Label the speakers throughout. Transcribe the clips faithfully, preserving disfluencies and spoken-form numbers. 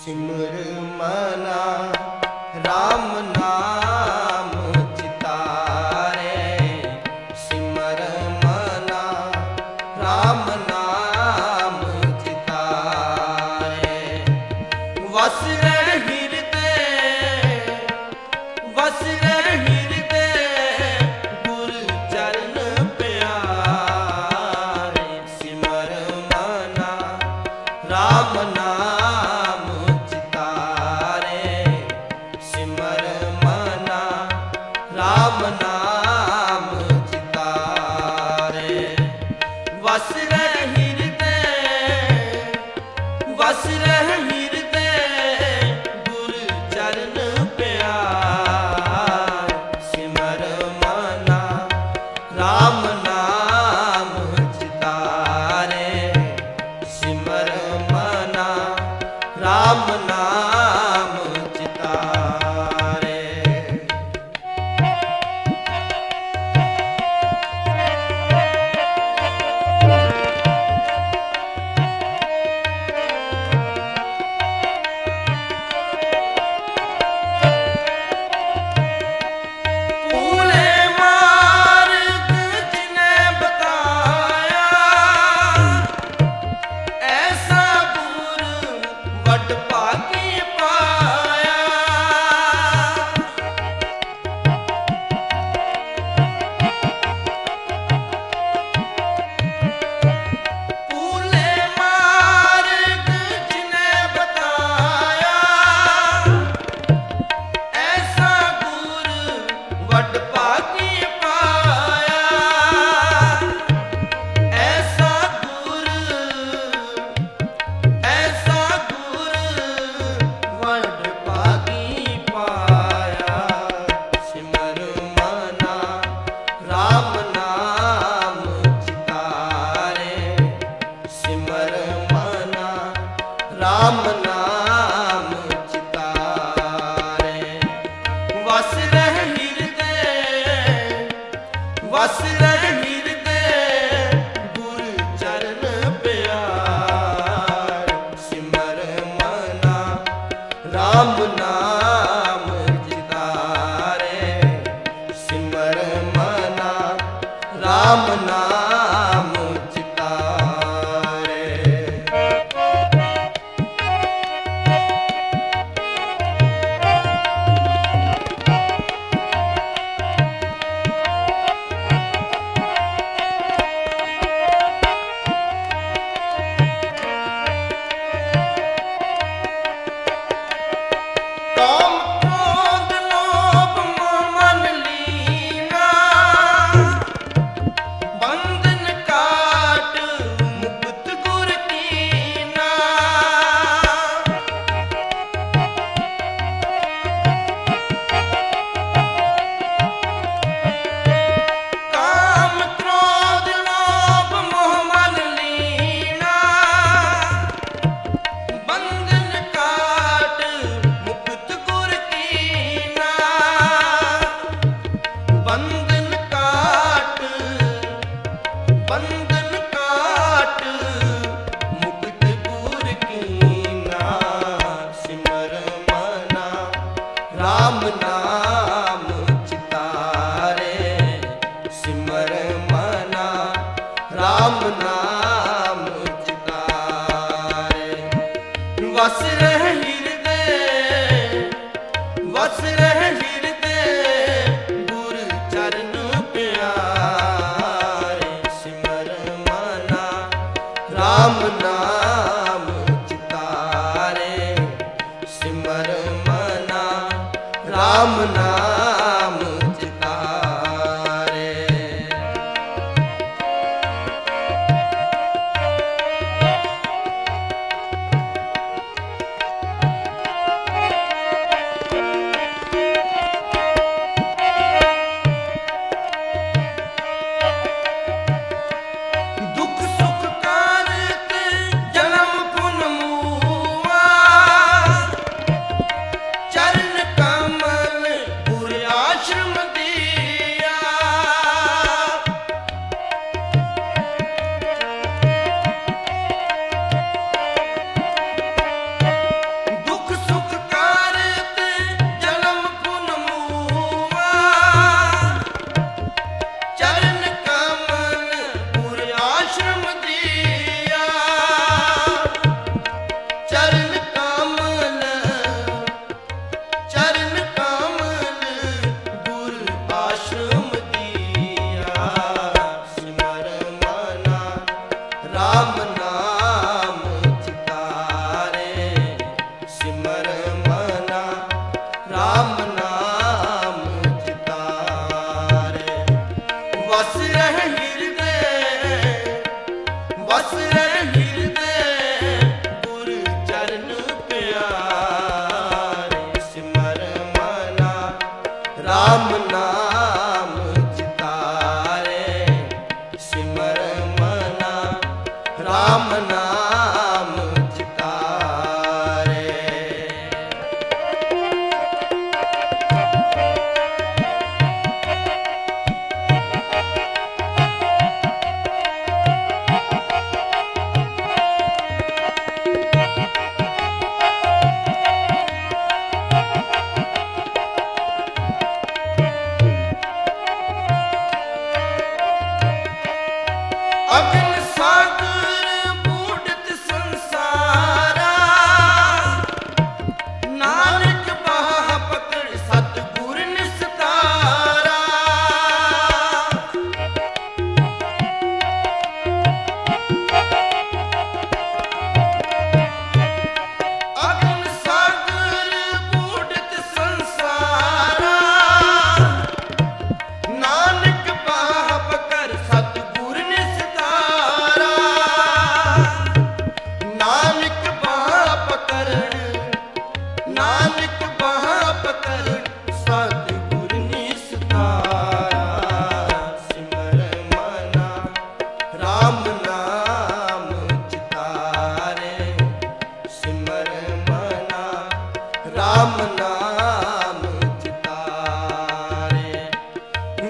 Speaker 1: सिमर मना राम नाम चितारे, सिमर मना राम नाम चितारे। वस रह हृदय वस रह हृदय गुर चरण प्यारे, सिमर मना राम नाम चितारे, सिमर मना राम नाम चितारे। वस रह हृदय वस रह हृदय गुर चरण प्यार, सिमर मना राम नाम चितारे, सिमर मना राम नाम चितारे। पूरे मार्ग जिन्हें बताया, ऐसा गुर वड भागी पाया। पूरे मार्ग जिन्हें बताया, ऐसा गुर वड भागी पाया। ऐसा गुर ऐसा गुर वड भागी पाया, सिमर मना राम नाम चितारे, सिमर मना राम नाम चितारे। वस रह हृदय वस रह हृदय गुर चरण प्यार, सिमर मना राम नाम चितारे, सिमर मना राम नाम चितारे। काम क्रोध लोभ मोह मन लीना, बंधन काट मुक्त गुर कीना। काम क्रोध लोभ मोह मन लीना, बंधन काट मुक्त गुर कीना। बंधन काट बंधन काट मुक्त गुर कीना, सिमर मना राम नाम चितारे, सिमर मना राम नाम चितारे। वस रह हृदय वस रह हृदय गुर चरण प्यारे, सिमर मना राम नाम चितारे, सिमर मना राम नाम चितारे। दुख सुख कारक जन्म पुन मुआ, चरण कमल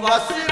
Speaker 1: बस